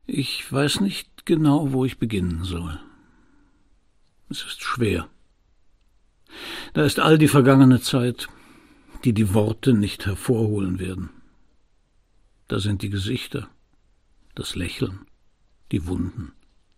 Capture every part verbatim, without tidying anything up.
Ich weiß nicht genau, wo ich beginnen soll. Es ist schwer. Da ist all die vergangene Zeit, die die Worte nicht hervorholen werden. Da sind die Gesichter, das Lächeln, die Wunden.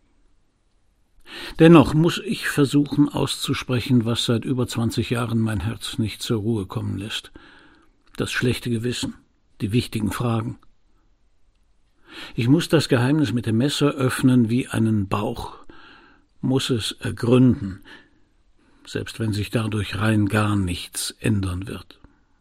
Dennoch muss ich versuchen auszusprechen, was seit über zwanzig Jahren mein Herz nicht zur Ruhe kommen lässt. Das schlechte Gewissen, die wichtigen Fragen. Ich muss das Geheimnis mit dem Messer öffnen wie einen Bauch, muss es ergründen, selbst wenn sich dadurch rein gar nichts ändern wird.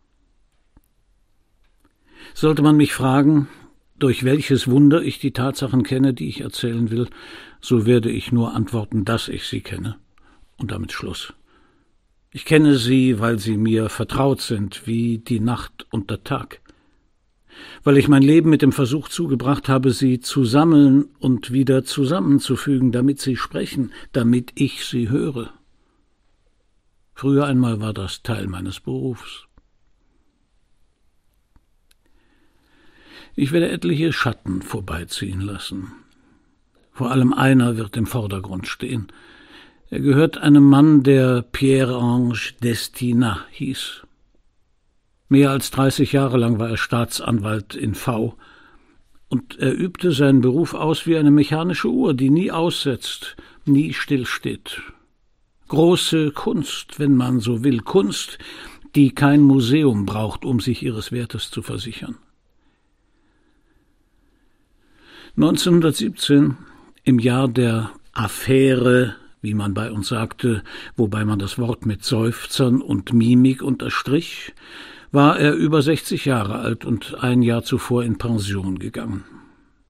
Sollte man mich fragen, durch welches Wunder ich die Tatsachen kenne, die ich erzählen will, so werde ich nur antworten, dass ich sie kenne. Und damit Schluss. Ich kenne sie, weil sie mir vertraut sind, wie die Nacht und der Tag. Weil ich mein Leben mit dem Versuch zugebracht habe, sie zu sammeln und wieder zusammenzufügen, damit sie sprechen, damit ich sie höre. Früher einmal war das Teil meines Berufs. Ich werde etliche Schatten vorbeiziehen lassen. Vor allem einer wird im Vordergrund stehen. Er gehört einem Mann, der Pierre-Ange Destinat hieß. Mehr als dreißig Jahre lang war er Staatsanwalt in V. Und er übte seinen Beruf aus wie eine mechanische Uhr, die nie aussetzt, nie stillsteht. Große Kunst, wenn man so will, Kunst, die kein Museum braucht, um sich ihres Wertes zu versichern. neunzehnhundertsiebzehn, im Jahr der Affäre, wie man bei uns sagte, wobei man das Wort mit Seufzern und Mimik unterstrich, war er über sechzig Jahre alt und ein Jahr zuvor in Pension gegangen.